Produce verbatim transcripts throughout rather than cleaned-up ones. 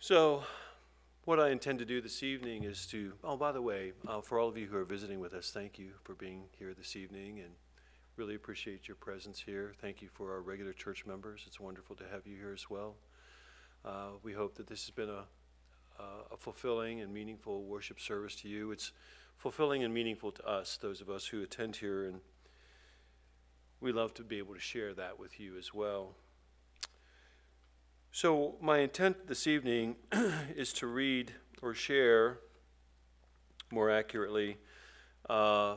So, what I intend to do this evening is to, oh, by the way, uh, for all of you who are visiting with us, thank you for being here this evening and really appreciate your presence here. Thank you for our regular church members. It's wonderful to have you here as well. Uh, we hope that this has been a, uh, a fulfilling and meaningful worship service to you. It's fulfilling and meaningful to us, those of us who attend here, and we love to be able to share that with you as well. So my intent this evening is to read or share, more accurately, uh,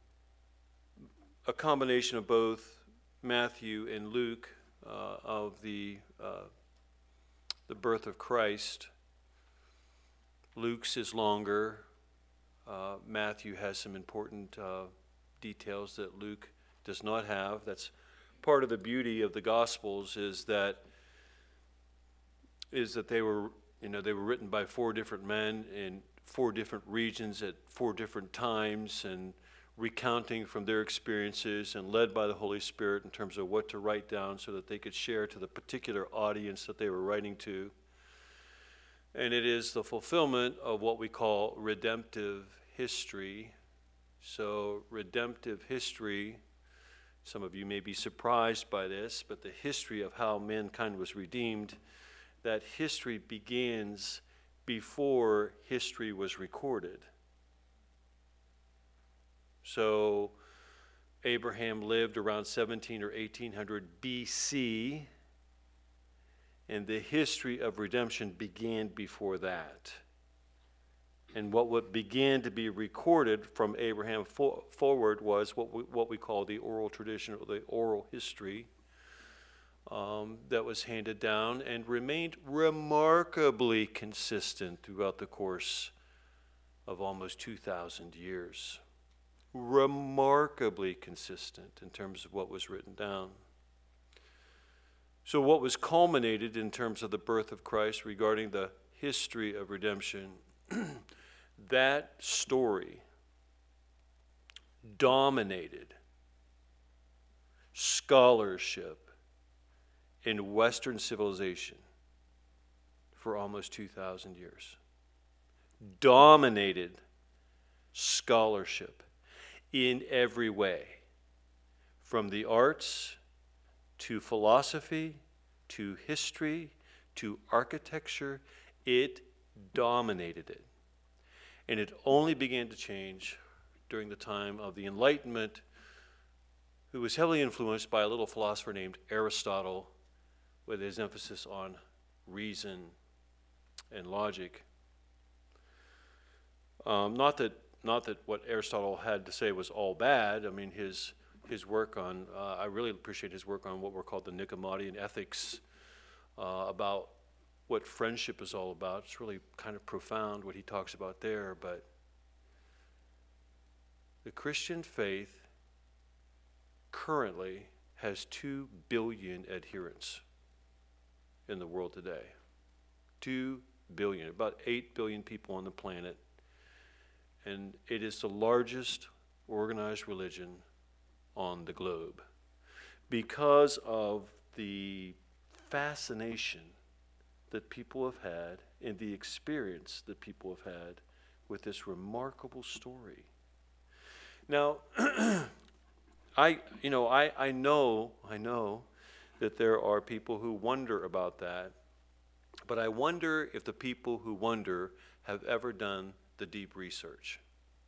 a combination of both Matthew and Luke uh, of the uh, the birth of Christ. Luke's is longer. Uh, Matthew has some important uh, details that Luke does not have. That's part of the beauty of the Gospels, is that is that they were, you know, they were written by four different men in four different regions at four different times, and recounting from their experiences and led by the Holy Spirit in terms of what to write down so that they could share to the particular audience that they were writing to. And it is the fulfillment of what we call redemptive history. So redemptive history, some of you may be surprised by this, but the history of how mankind was redeemed, that history begins before history was recorded. So Abraham lived around seventeen or eighteen hundred B C, and the history of redemption began before that. And what would began to be recorded from Abraham fo- forward was what we, what we call the oral tradition, or the oral history, Um, that was handed down and remained remarkably consistent throughout the course of almost two thousand years. Remarkably consistent in terms of what was written down. So what was culminated in terms of the birth of Christ regarding the history of redemption, that story dominated scholarship in Western civilization for almost two thousand years. Dominated scholarship in every way, from the arts to philosophy to history to architecture. It dominated it. And it only began to change during the time of the Enlightenment, who was heavily influenced by a little philosopher named Aristotle, with his emphasis on reason and logic. Um, not that not that what Aristotle had to say was all bad. I mean, his his work on, uh, I really appreciate his work on what were called the Nicomachean Ethics, uh, about what friendship is all about. It's really kind of profound what he talks about there, but the Christian faith currently has two billion adherents in the world today. Two billion, about eight billion people on the planet. And it is the largest organized religion on the globe because of the fascination that people have had and the experience that people have had with this remarkable story. Now, I, you know, I, I know, I know that there are people who wonder about that, but I wonder if the people who wonder have ever done the deep research.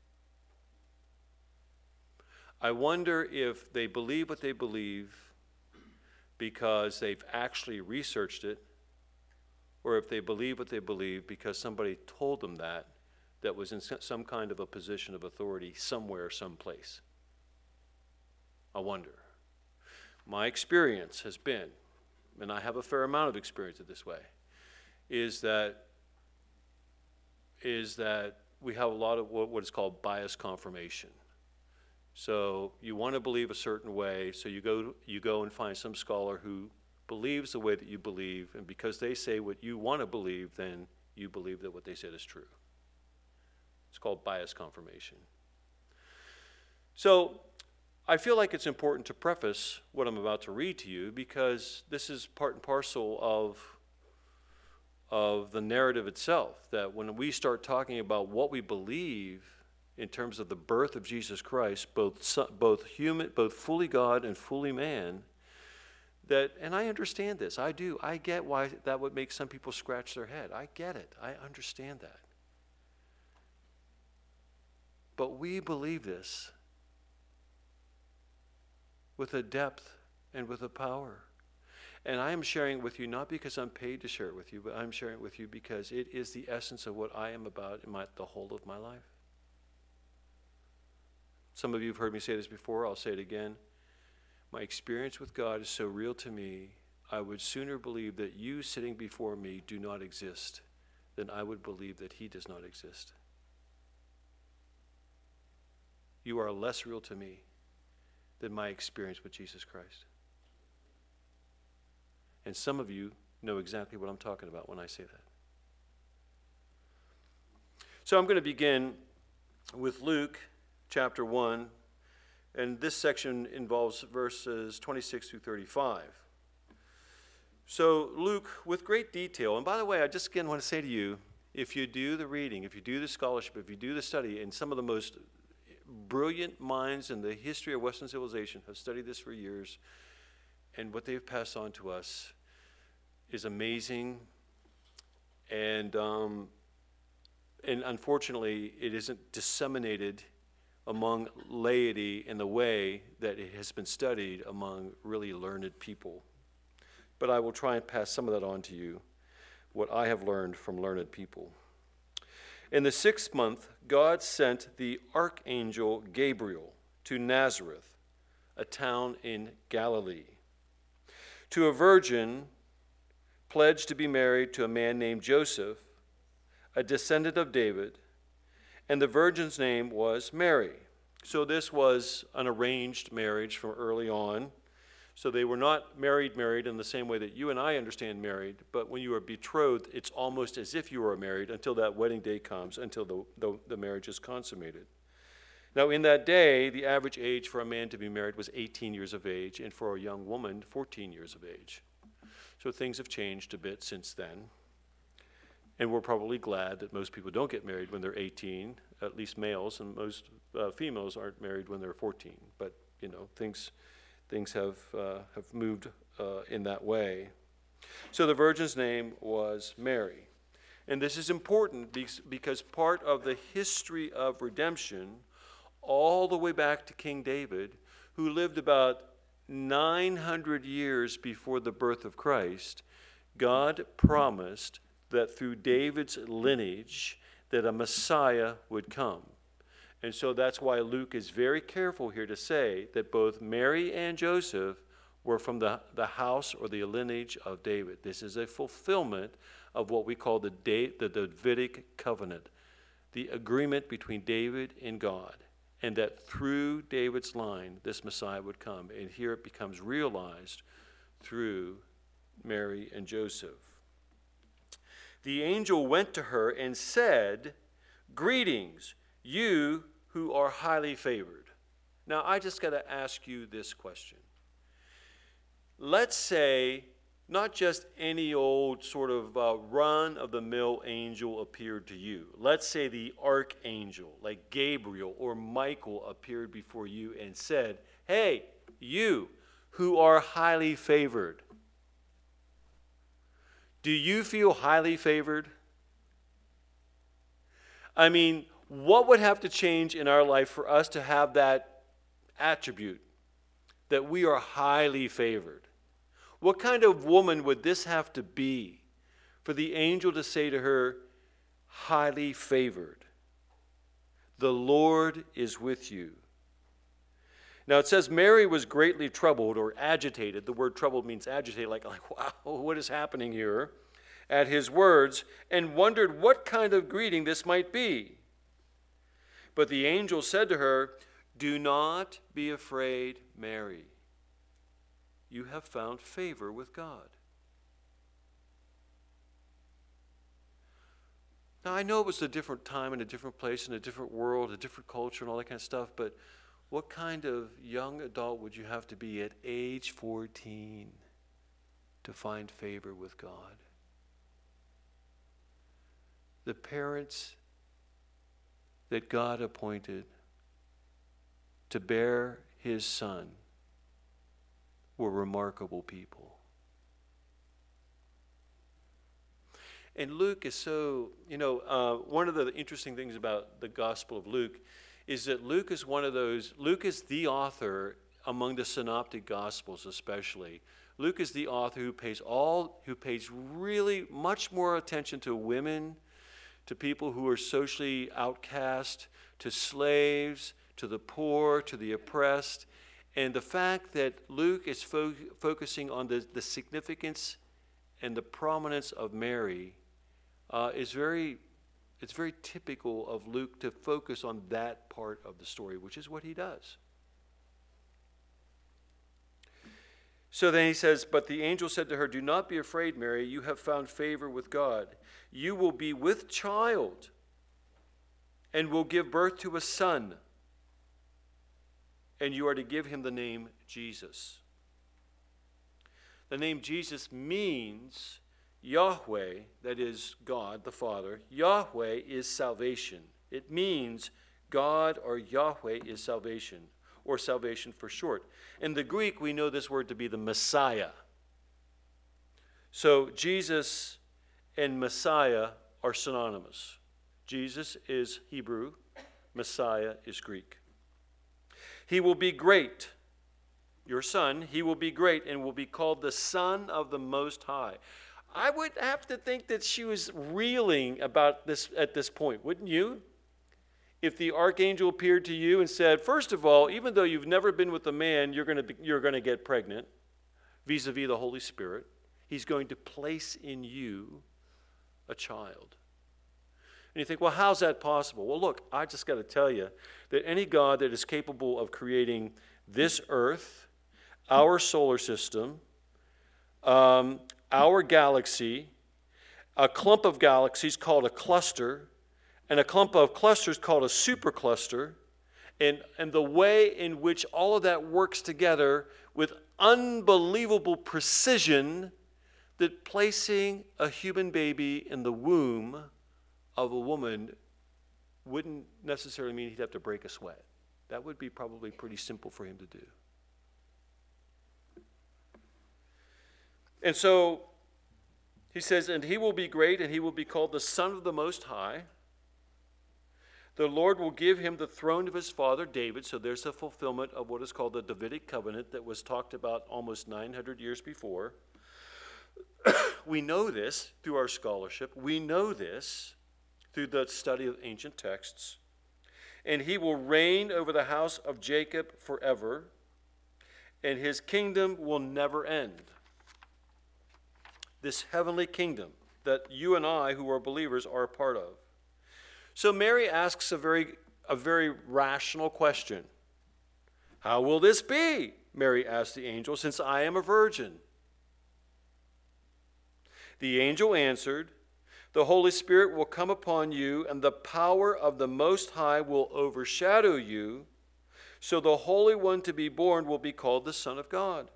I wonder if they believe what they believe because they've actually researched it, or if they believe what they believe because somebody told them that, that was in some kind of a position of authority somewhere, someplace. I wonder. My experience has been, and I have a fair amount of experience in this way, is that is that we have a lot of what, what is called bias confirmation. So you want to believe a certain way, so you go you go and find some scholar who believes the way that you believe, and because they say what you want to believe, then you believe that what they said is true. It's called bias confirmation. So I feel like it's important to preface what I'm about to read to you, because this is part and parcel of of the narrative itself, that when we start talking about what we believe in terms of the birth of Jesus Christ, both son, both human, both fully God and fully man, that, and I understand this, I do, I get why that would make some people scratch their head. I get it, I understand that. But we believe this with a depth and with a power. And I am sharing it with you not because I'm paid to share it with you, but I'm sharing it with you because it is the essence of what I am about in my, the whole of my life. Some of you have heard me say this before, I'll say it again. My experience with God is so real to me, I would sooner believe that you sitting before me do not exist than I would believe that he does not exist. You are less real to me than my experience with Jesus Christ. And some of you know exactly what I'm talking about when I say that. So I'm going to begin with Luke chapter one, and this section involves verses twenty-six through thirty-five. So Luke, with great detail, and by the way, I just again want to say to you, if you do the reading, if you do the scholarship, if you do the study, and some of the most brilliant minds in the history of Western civilization have studied this for years, and what they've passed on to us is amazing, and um, and unfortunately, it isn't disseminated among laity in the way that it has been studied among really learned people. But I will try and pass some of that on to you, what I have learned from learned people. In the sixth month, God sent the archangel Gabriel to Nazareth, a town in Galilee, to a virgin pledged to be married to a man named Joseph, a descendant of David, and the virgin's name was Mary. So this was an arranged marriage from early on. So they were not married married in the same way that you and I understand married, but when you are betrothed, it's almost as if you are married until that wedding day comes, until the, the, the marriage is consummated. Now in that day, the average age for a man to be married was eighteen years of age, and for a young woman, fourteen years of age. So things have changed a bit since then. And we're probably glad that most people don't get married when they're eighteen, at least males, and most uh, females aren't married when they're fourteen. But, you know, things things have uh, have moved uh, in that way. So the virgin's name was Mary. And this is important because part of the history of redemption, all the way back to King David, who lived about nine hundred years before the birth of Christ, God promised that through David's lineage that a Messiah would come. And so that's why Luke is very careful here to say that both Mary and Joseph were from the, the house or the lineage of David. This is a fulfillment of what we call the, da- the Davidic covenant, the agreement between David and God, and that through David's line, this Messiah would come. And here it becomes realized through Mary and Joseph. The angel went to her and said, "Greetings, you who are highly favored." Now, I just got to ask you this question. Let's say not just any old sort of uh, run-of-the-mill angel appeared to you. Let's say the archangel, like Gabriel or Michael, appeared before you and said, "Hey, you who are highly favored." Do you feel highly favored? I mean, what would have to change in our life for us to have that attribute, that we are highly favored? What kind of woman would this have to be for the angel to say to her, "Highly favored, the Lord is with you"? Now it says Mary was greatly troubled or agitated. The word troubled means agitated, like, like wow, what is happening here? At his words, and wondered what kind of greeting this might be. But the angel said to her, "Do not be afraid, Mary. You have found favor with God." Now I know it was a different time and a different place and a different world, a different culture and all that kind of stuff, but what kind of young adult would you have to be at age fourteen to find favor with God? the parents that God appointed to bear his son were remarkable people. And Luke is so, you know, uh, one of the interesting things about the Gospel of Luke is that Luke is one of those, Luke is the author among the synoptic Gospels especially. Luke is the author who pays all, who pays really much more attention to women, to people who are socially outcast, to slaves, to the poor, to the oppressed. And the fact that Luke is fo- focusing on the, the significance and the prominence of Mary uh, is very, it's very typical of Luke to focus on that part of the story, which is what he does. So then he says, but the angel said to her, do not be afraid, Mary, you have found favor with God. You will be with child and will give birth to a son, and you are to give him the name Jesus. The name Jesus means Yahweh, that is God the Father. Yahweh is salvation. It means God or Yahweh is salvation, or salvation for short. In the Greek, we know this word to be the Messiah. So Jesus and Messiah are synonymous. Jesus is Hebrew, Messiah is Greek. He will be great. Your son, he will be great and will be called the Son of the Most High. I would have to think that she was reeling about this at this point, wouldn't you? If the archangel appeared to you and said, first of all, even though you've never been with a man, you're going to be, you're going to get pregnant, vis-a-vis the Holy Spirit. He's going to place in you a child. And you think, well, how's that possible? Well, look, I just got to tell you that any God that is capable of creating this earth, our solar system, um, our galaxy, a clump of galaxies called a cluster, and a clump of clusters called a supercluster, and, and the way in which all of that works together with unbelievable precision, that placing a human baby in the womb of a woman wouldn't necessarily mean he'd have to break a sweat. That would be probably pretty simple for him to do. And so he says, and he will be great, and he will be called the Son of the Most High. The Lord will give him the throne of his father David. So there's the fulfillment of what is called the Davidic covenant that was talked about almost nine hundred years before. We know this through our scholarship. We know this through the study of ancient texts. And he will reign over the house of Jacob forever, and his kingdom will never end. This heavenly kingdom that you and I, who are believers, are a part of. So Mary asks a very, a very rational question. How will this be? Mary asked the angel, since I am a virgin. The angel answered, the Holy Spirit will come upon you, and the power of the Most High will overshadow you. So the Holy One to be born will be called the Son of God.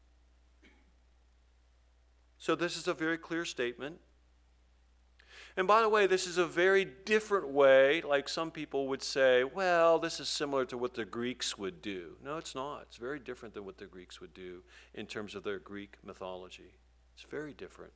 So this is a very clear statement. And by the way, this is a very different way, like some people would say, well, this is similar to what the Greeks would do. No, it's not. It's very different than what the Greeks would do in terms of their Greek mythology. It's very different.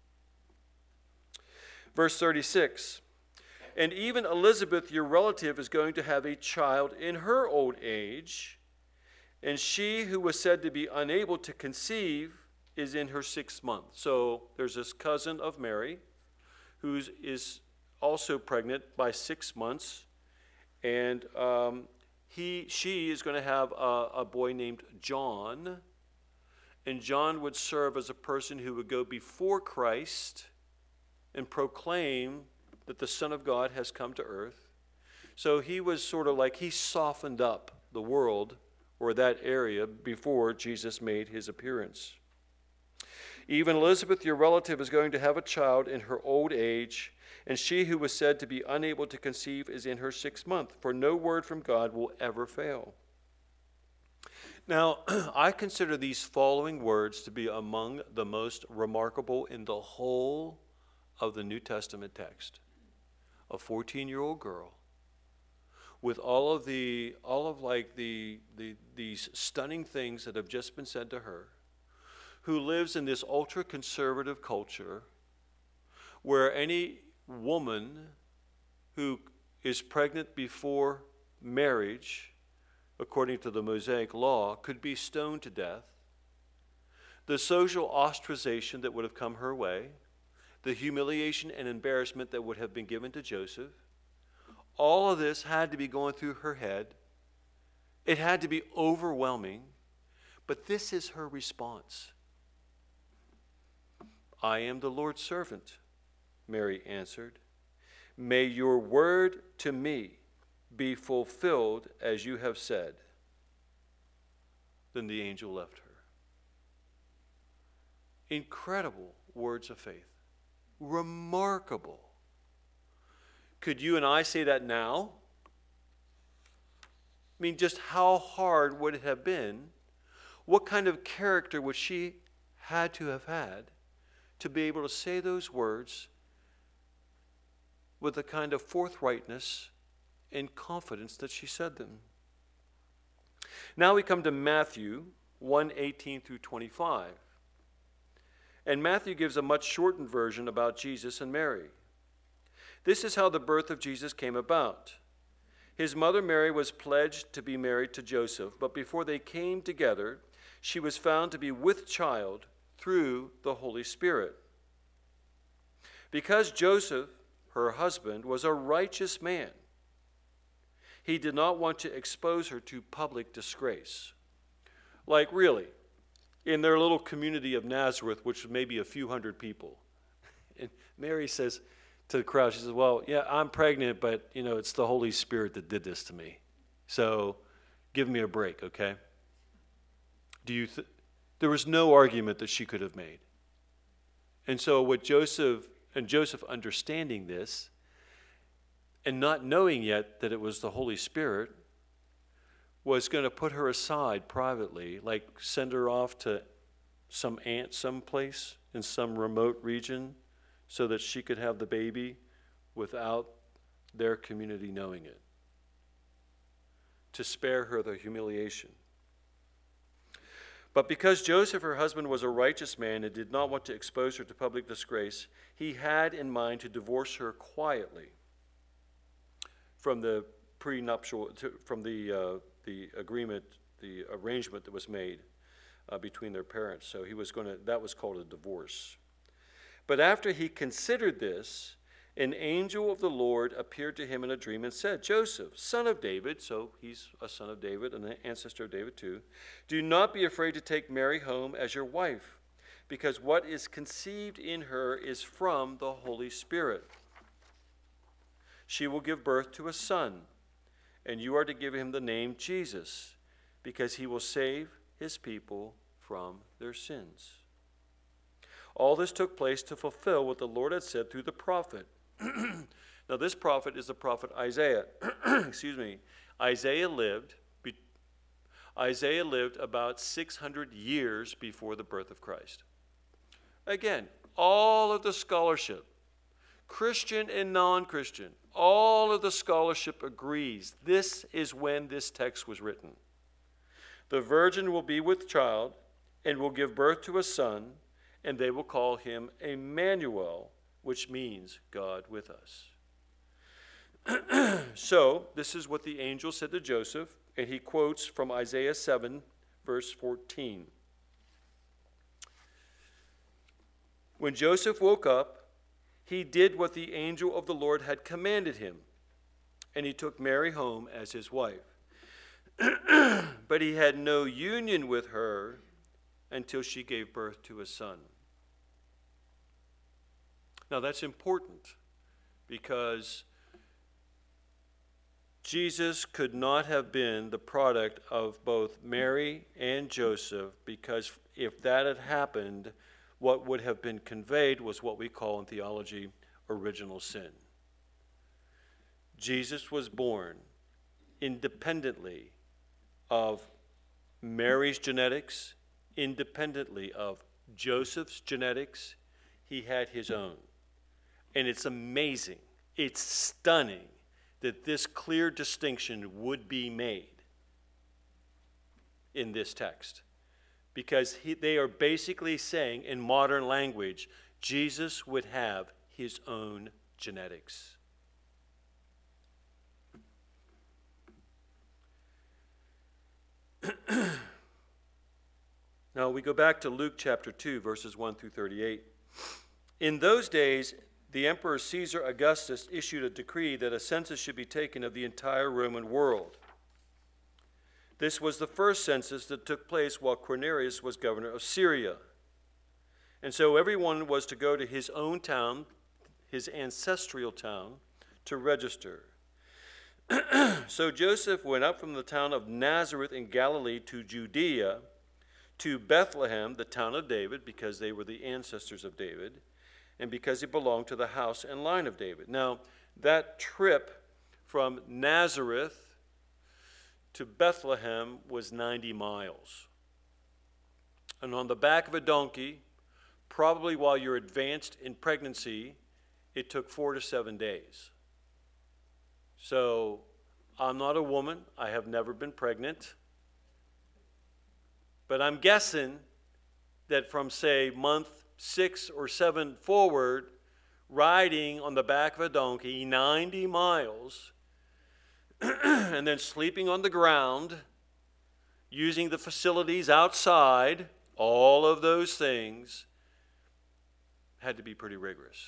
Verse thirty-six, and even Elizabeth, your relative, is going to have a child in her old age, and she who was said to be unable to conceive is in her sixth month. So there's this cousin of Mary who is also pregnant by six months, and um, he, she is going to have a, a boy named John, and John would serve as a person who would go before Christ and proclaim that the Son of God has come to earth. So he was sort of like, he softened up the world or that area before Jesus made his appearance. Even Elizabeth, your relative, is going to have a child in her old age, and she who was said to be unable to conceive is in her sixth month, for no word from God will ever fail. Now, I consider these following words to be among the most remarkable in the whole of the New Testament text. a fourteen-year-old girl with all of the, all of like the, the, these stunning things that have just been said to her, who lives in this ultra-conservative culture where any woman who is pregnant before marriage, according to the Mosaic law, could be stoned to death. The social ostracization that would have come her way, the humiliation and embarrassment that would have been given to Joseph, all of this had to be going through her head. It had to be overwhelming, but this is her response. I am the Lord's servant, Mary answered. May your word to me be fulfilled as you have said. Then the angel left her. Incredible words of faith. Remarkable. Could you and I say that now? I mean, just how hard would it have been? What kind of character would she had to have had to be able to say those words with the kind of forthrightness and confidence that she said them? Now we come to Matthew one eighteen through twenty-five. And Matthew gives a much shortened version about Jesus and Mary. This is how the birth of Jesus came about. His mother Mary was pledged to be married to Joseph, but before they came together, she was found to be with child through the Holy Spirit. Because Joseph, her husband, was a righteous man, he did not want to expose her to public disgrace. Like, really, in their little community of Nazareth, which was maybe a few hundred people. And Mary says to the crowd, she says, well, yeah, I'm pregnant, but, you know, it's the Holy Spirit that did this to me. So give me a break, okay? Do you th- there was no argument that she could have made. And so what Joseph, and Joseph understanding this, and not knowing yet that it was the Holy Spirit, was going to put her aside privately, like send her off to some aunt someplace in some remote region so that she could have the baby without their community knowing it, to spare her the humiliation. But because Joseph, her husband, was a righteous man and did not want to expose her to public disgrace, he had in mind to divorce her quietly from the prenuptial, from the uh, the agreement, the arrangement that was made uh, between their parents. So he was going to, that was called a divorce. But after he considered this, an angel of the Lord appeared to him in a dream and said, Joseph, son of David, so he's a son of David and an ancestor of David too, do not be afraid to take Mary home as your wife, because what is conceived in her is from the Holy Spirit. She will give birth to a son, and you are to give him the name Jesus, because he will save his people from their sins. All this took place to fulfill what the Lord had said through the prophet. Now this prophet is the prophet Isaiah. Excuse me. Isaiah lived, be, Isaiah lived about six hundred years before the birth of Christ. Again, all of the scholarship, Christian and non-Christian, all of the scholarship agrees this is when this text was written. The virgin will be with child and will give birth to a son, and they will call him Emmanuel, which means God with us. So, this is what the angel said to Joseph, and he quotes from Isaiah seven, verse fourteen. When Joseph woke up, he did what the angel of the Lord had commanded him, and he took Mary home as his wife. But he had no union with her until she gave birth to a son. Now that's important because Jesus could not have been the product of both Mary and Joseph, because if that had happened, what would have been conveyed was what we call in theology original sin. Jesus was born independently of Mary's genetics, independently of Joseph's genetics. He had his own. And it's amazing It's stunning that this clear distinction would be made in this text, because he, they are basically saying in modern language, Jesus would have his own genetics. Now we go back to Luke chapter two, verses one through thirty-eight. In those days, the Emperor Caesar Augustus issued a decree that a census should be taken of the entire Roman world. This was the first census that took place while Quirinius was governor of Syria. And so everyone was to go to his own town, his ancestral town, to register. So Joseph went up from the town of Nazareth in Galilee to Judea, to Bethlehem, the town of David, because they were the ancestors of David, and because he belonged to the house and line of David. Now, that trip from Nazareth to Bethlehem was ninety miles. And on the back of a donkey, probably while you're advanced in pregnancy, it took four to seven days. So, I'm not a woman. I have never been pregnant. But I'm guessing that from, say, month six or seven forward, riding on the back of a donkey ninety miles, and then sleeping on the ground, using the facilities outside, all of those things had to be pretty rigorous.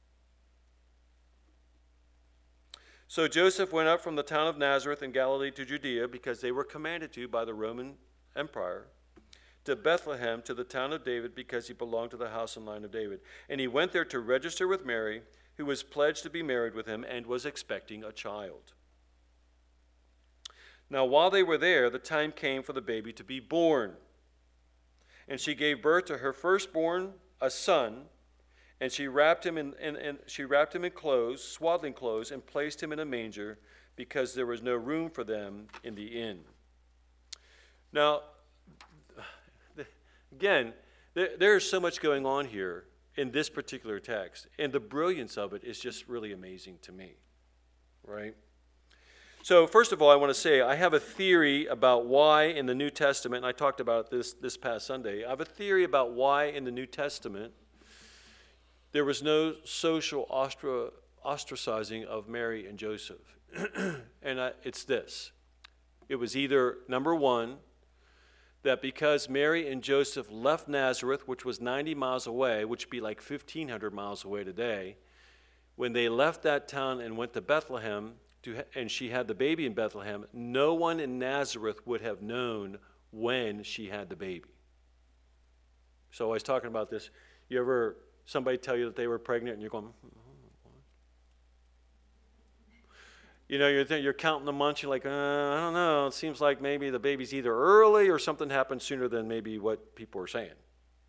So Joseph went up from the town of Nazareth in Galilee to Judea, because they were commanded to by the Roman Empire, to Bethlehem, to the town of David, because he belonged to the house and line of David. And he went there to register with Mary, who was pledged to be married with him and was expecting a child. Now, while they were there, the time came for the baby to be born. And she gave birth to her firstborn, a son, and she wrapped him in, in, in she wrapped him in clothes, swaddling clothes, and placed him in a manger, because there was no room for them in the inn. Now, again, there, there's so much going on here in this particular text, and the brilliance of it is just really amazing to me, right? So first of all, I want to say I have a theory about why in the New Testament, and I talked about this this past Sunday, I have a theory about why in the New Testament there was no social ostra, ostracizing of Mary and Joseph. And I, it's this. It was either, number one, that because Mary and Joseph left Nazareth, which was ninety miles away, which would be like fifteen hundred miles away today, when they left that town and went to Bethlehem, to, and she had the baby in Bethlehem, no one in Nazareth would have known when she had the baby. So I was talking about this. You ever, somebody tell you that they were pregnant and you're going, what? You know, you're, th- you're counting the months, you're like, uh, I don't know, it seems like maybe the baby's either early or something happened sooner than maybe what people are saying.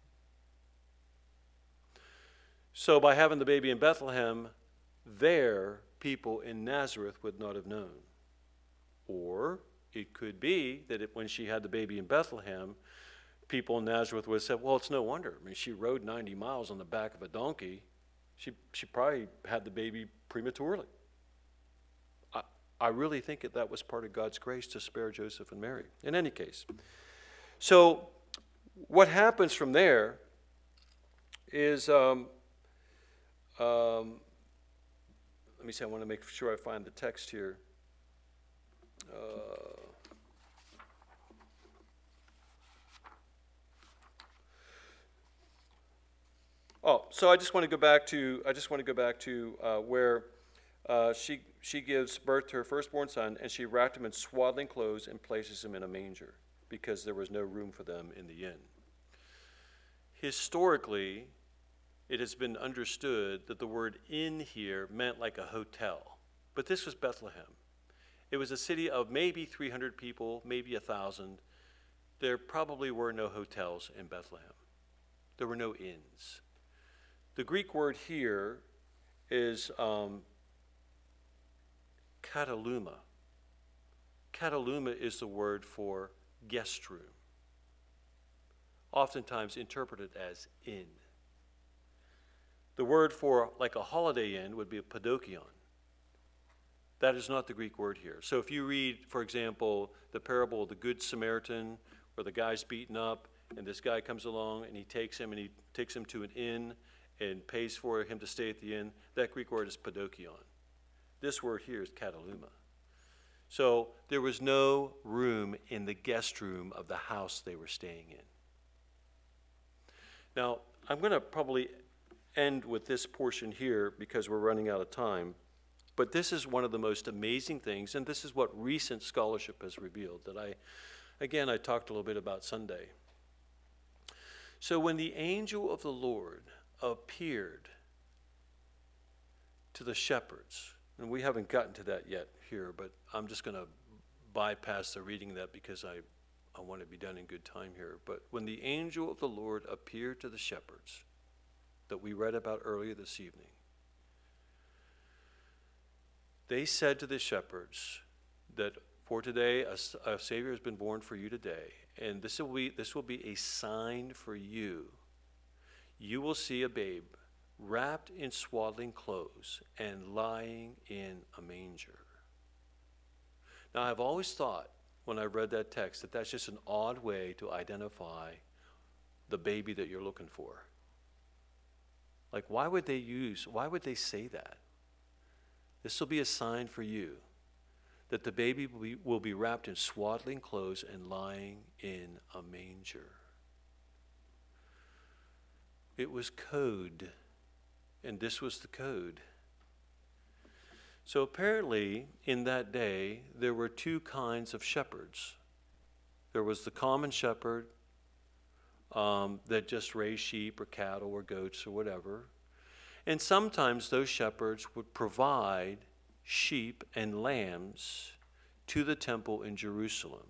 So by having the baby in Bethlehem, there, people in Nazareth would not have known. Or it could be that it, when she had the baby in Bethlehem, people in Nazareth would have said, well, it's no wonder. I mean, she rode ninety miles on the back of a donkey. She, she probably had the baby prematurely. I, I really think that that was part of God's grace to spare Joseph and Mary. In any case. So what happens from there is... Um, um, Let me see, I want to make sure I find the text here. Uh, oh, so I just want to go back to I just want to go back to uh, where uh, she she gives birth to her firstborn son, and she wrapped him in swaddling clothes and places him in a manger, because there was no room for them in the inn. Historically, it has been understood that the word inn here meant like a hotel. But this was Bethlehem. It was a city of maybe three hundred people, maybe one thousand. There probably were no hotels in Bethlehem. There were no inns. The Greek word here is um, kataluma. Kataluma is the word for guest room, oftentimes interpreted as inn. The word for like a Holiday Inn would be a padokion. That is not the Greek word here. So if you read, for example, the parable of the Good Samaritan, where the guy's beaten up, and this guy comes along and he takes him and he takes him to an inn and pays for him to stay at the inn, that Greek word is padokion. This word here is kataluma. So there was no room in the guest room of the house they were staying in. Now, I'm going to probably end with this portion here because we're running out of time. But this is one of the most amazing things, and this is what recent scholarship has revealed that I, again, I talked a little bit about Sunday. So when the angel of the Lord appeared to the shepherds, and we haven't gotten to that yet here, but I'm just going to bypass the reading of that because I, I want to be done in good time here. But when the angel of the Lord appeared to the shepherds that we read about earlier this evening, they said to the shepherds that for today a, a Savior has been born for you today, and this will be this will be a sign for you. You will see a babe wrapped in swaddling clothes and lying in a manger. Now, I've always thought when I read that text that that's just an odd way to identify the baby that you're looking for. Like, why would they use, why would they say that? This will be a sign for you that the baby will be, will be wrapped in swaddling clothes and lying in a manger. It was code, and this was the code. So apparently, in that day, there were two kinds of shepherds. There was the common shepherd um, that just raised sheep or cattle or goats or whatever. And sometimes those shepherds would provide sheep and lambs to the temple in Jerusalem.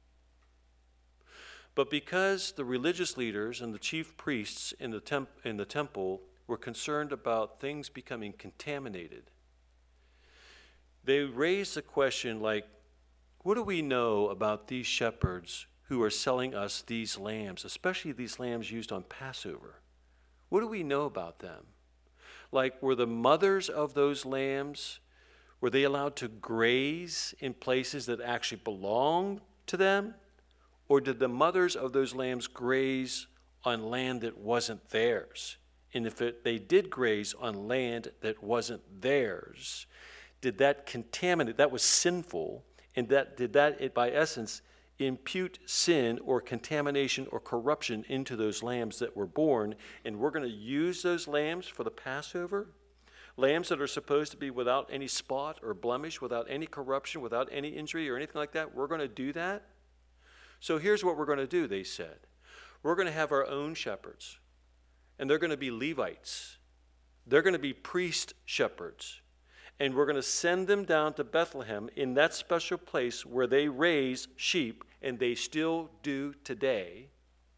But because the religious leaders and the chief priests in the, temp- in the temple were concerned about things becoming contaminated, they raised a question like, what do we know about these shepherds who are selling us these lambs, especially these lambs used on Passover? What do we know about them? Like, were the mothers of those lambs, were they allowed to graze in places that actually belonged to them? Or did the mothers of those lambs graze on land that wasn't theirs? And if it, they did graze on land that wasn't theirs, did that contaminate, that was sinful, and that did that, it, by essence, impute sin or contamination or corruption into those lambs that were born, and we're going to use those lambs for the Passover? Lambs that are supposed to be without any spot or blemish, without any corruption, without any injury or anything like that, we're going to do that? So here's what we're going to do, they said. We're going to have our own shepherds, and they're going to be Levites. They're going to be priest shepherds. And we're going to send them down to Bethlehem in that special place where they raise sheep, and they still do today.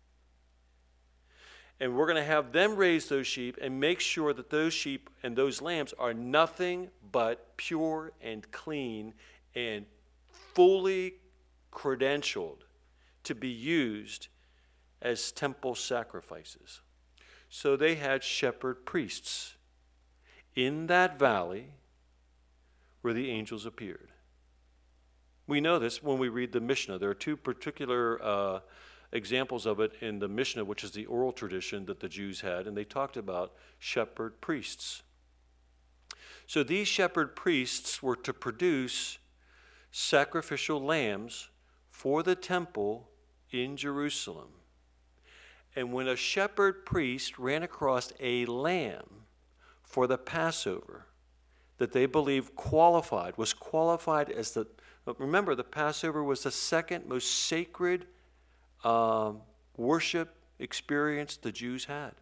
And we're going to have them raise those sheep and make sure that those sheep and those lambs are nothing but pure and clean and fully credentialed to be used as temple sacrifices. So they had shepherd priests in that valley where the angels appeared. We know this when we read the Mishnah. There are two particular uh, examples of it in the Mishnah, which is the oral tradition that the Jews had, and they talked about shepherd priests. So these shepherd priests were to produce sacrificial lambs for the temple in Jerusalem. And when a shepherd priest ran across a lamb for the Passover that they believed qualified, was qualified as the, remember, the Passover was the second most sacred um, worship experience the Jews had.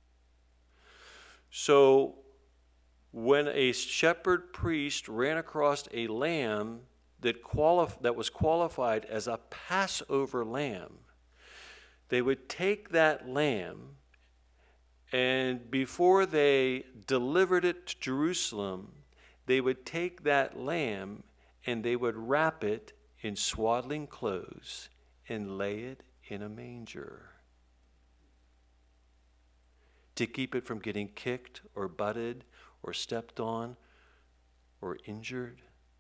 So when a shepherd priest ran across a lamb that, qualif- that was qualified as a Passover lamb, they would take that lamb, and before they delivered it to Jerusalem, they would take that lamb and they would wrap it in swaddling clothes and lay it in a manger. to keep it from getting kicked or butted or stepped on or injured.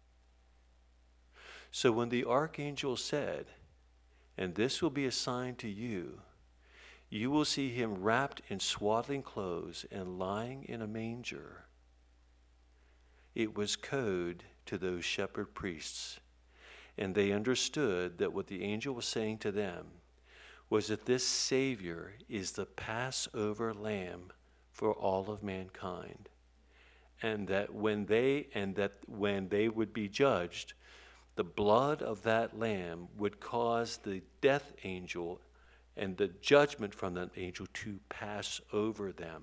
So when the archangel said, "And this will be a sign to you, you will see him wrapped in swaddling clothes and lying in a manger," it was code to those shepherd priests, and they understood that what the angel was saying to them was that this Savior is the Passover lamb for all of mankind, and that when they and that when they would be judged, the blood of that lamb would cause the death angel and the judgment from that angel to pass over them.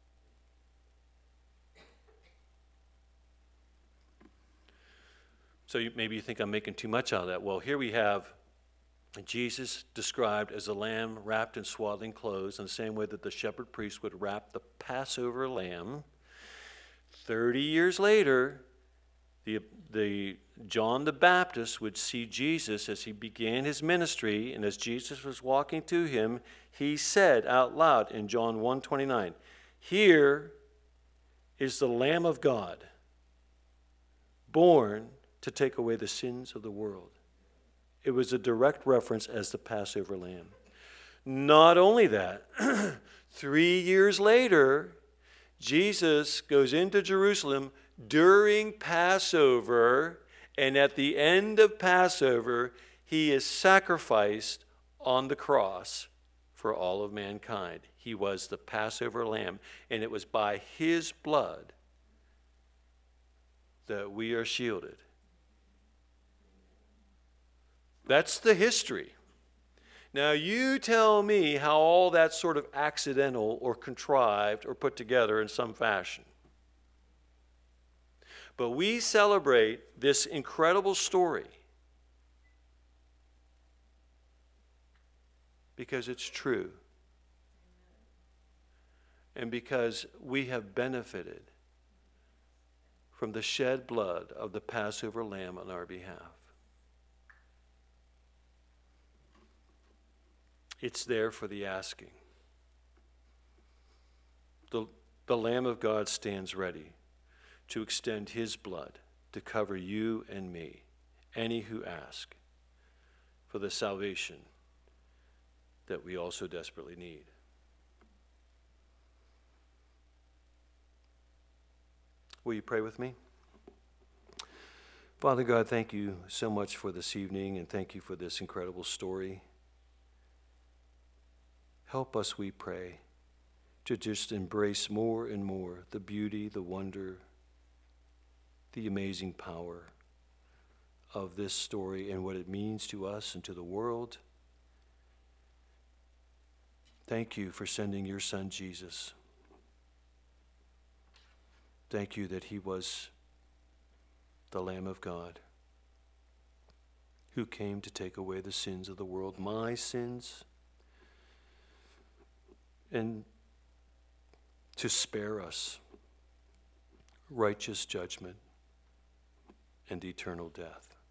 So you, maybe you think I'm making too much out of that. Well, here we have Jesus described as a lamb wrapped in swaddling clothes in the same way that the shepherd priest would wrap the Passover lamb. Thirty years later, the, the John the Baptist would see Jesus as he began his ministry, and as Jesus was walking to him, he said out loud in John one twenty-nine, "Here is the Lamb of God, born to take away the sins of the world." It was a direct reference as the Passover lamb. Not only that, three years later, Jesus goes into Jerusalem during Passover, and at the end of Passover, he is sacrificed on the cross for all of mankind. He was the Passover lamb, and it was by his blood that we are shielded. That's the history. Now you tell me how all that's sort of accidental or contrived or put together in some fashion. But we celebrate this incredible story because it's true and because we have benefited from the shed blood of the Passover lamb on our behalf. It's there for the asking. The, the Lamb of God stands ready to extend his blood to cover you and me, any who ask, for the salvation that we also desperately need. Will you pray with me? Father God, thank you so much for this evening, and thank you for this incredible story. Help us, we pray, to just embrace more and more the beauty, the wonder, the amazing power of this story and what it means to us and to the world. Thank you for sending your Son, Jesus. Thank you that he was the Lamb of God who came to take away the sins of the world, my sins, and to spare us righteous judgment and eternal death.